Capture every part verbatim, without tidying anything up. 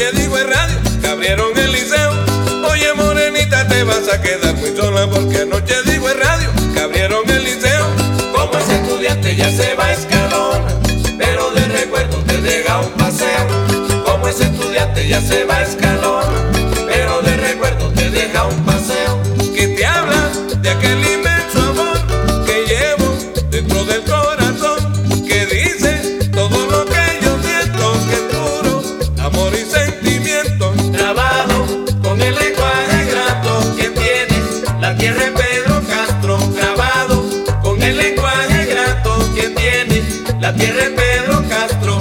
noche dijo en radio que abrieron el liceo. Oye morenita, te vas a quedar muy sola porque anoche dijo en radio que abrieron el liceo. Como ese estudiante ya se va a Escalona, pero de recuerdo te deja un paseo. Como ese estudiante ya se va a Escalona, pero de recuerdo te deja un paseo. Que te habla de aquel inmenso amor que llevo dentro del corazón, que dice todo lo que yo siento, que es puro amor y sentimiento. Grabado con el lenguaje grato que tiene la tierra de Pedro Castro. Grabado con el lenguaje grato que tiene la tierra de Pedro Castro.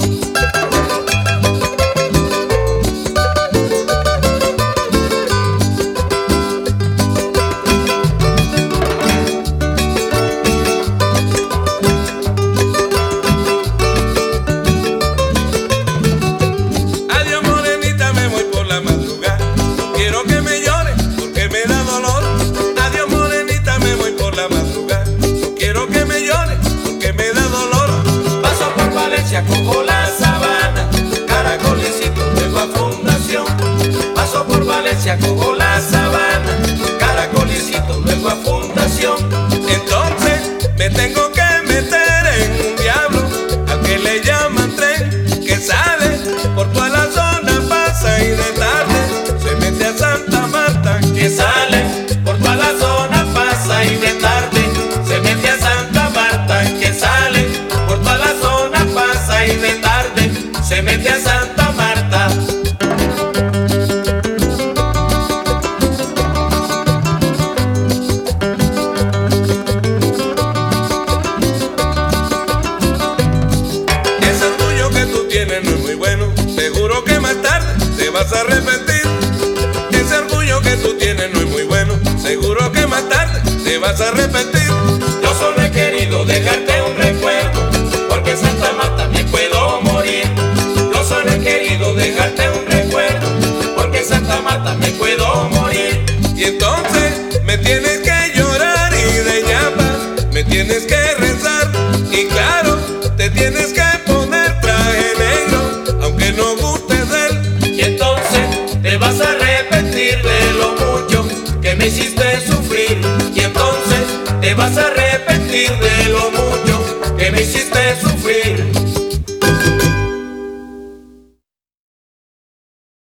Adiós morenita, me voy por la madrugada, no quiero que me llores porque me da dolor. Adiós morenita, me voy por la madrugada, no quiero que me llores porque me da dolor. Paso por Valencia, cojo la Sabana, Caracolicito, luego a Fundación. Paso por Valencia, cojo la Sabana, Caracolicito, luego a Fundación. Entonces me tengo que meter en un diablo al que le llaman tren, que sale por toda la zona, pasa y de tarde se mete a Santa Marta. Que sale por toda la zona, pasa y de tarde se mete a Santa Marta. Que sale por toda la zona, pasa y de tarde se mete a Santa Marta. Ese orgullo que tú tienes no es muy bueno, seguro que más tarde te vas a arrepentir. Ese orgullo que tú tienes no es muy bueno, seguro que más tarde te vas a arrepentir. Yo solo he querido dejarte un recuerdo, porque en Santa Marta me puedo morir. Yo solo he querido dejarte un recuerdo, porque en Santa Marta me puedo morir. Y entonces me tienes que llorar y de llama me tienes que rezar. Y claro, te tienes que poner traje negro, aunque no gustes de él. Y entonces te vas a arrepentir de lo mucho que me hiciste sufrir. Y entonces te vas a arrepentir de lo mucho que me hiciste sufrir.